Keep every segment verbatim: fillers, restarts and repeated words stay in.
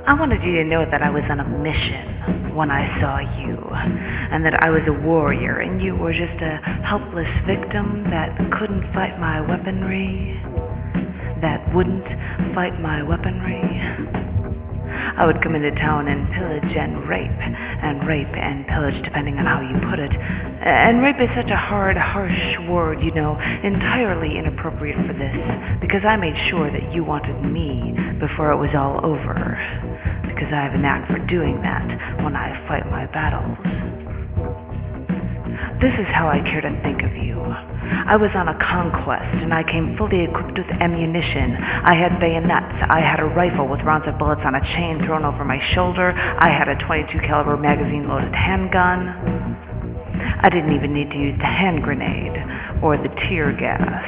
I wanted you to know that I was on a mission when I saw you, and that I was a warrior, and you were just a helpless victim that couldn't fight my weaponry, that wouldn't fight my weaponry. I would come into town and pillage and rape, and rape and pillage, depending on how you put it. And rape is such a hard, harsh word, you know, entirely inappropriate for this, because I made sure that you wanted me before it was all over, because I have a knack for doing that when I fight my battles. This is how I care to think of you. I was on a conquest, and I came fully equipped with ammunition. I had bayonets. I had a rifle with rounds of bullets on a chain thrown over my shoulder. I had a twenty-two caliber magazine-loaded handgun. I didn't even need to use the hand grenade or the tear gas.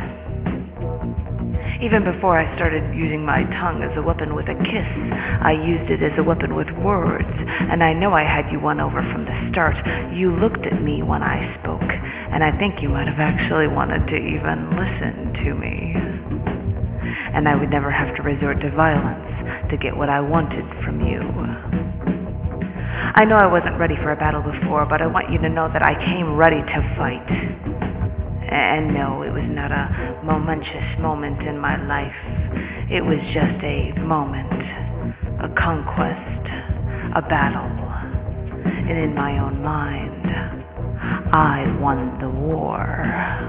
Even before I started using my tongue as a weapon with a kiss, I used it as a weapon with words, and I know I had you won over from the start. You looked at me when I spoke, and I think you might have actually wanted to even listen to me. And I would never have to resort to violence to get what I wanted from you. I know I wasn't ready for a battle before, but I want you to know that I came ready to fight. And no, it was not a momentous moment in my life. It was just a moment, a conquest, a battle. And in my own mind, I won the war.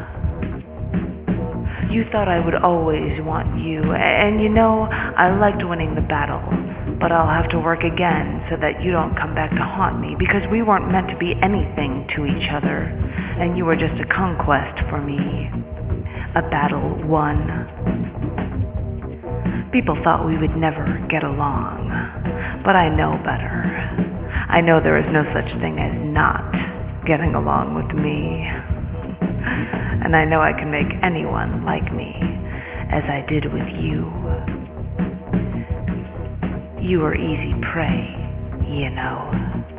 You thought I would always want you, and you know, I liked winning the battle, but I'll have to work again so that you don't come back to haunt me, because we weren't meant to be anything to each other, and you were just a conquest for me, a battle won. People thought we would never get along, but I know better. I know there is no such thing as not getting along with me. And I know I can make anyone like me, as I did with you. You were easy prey, you know.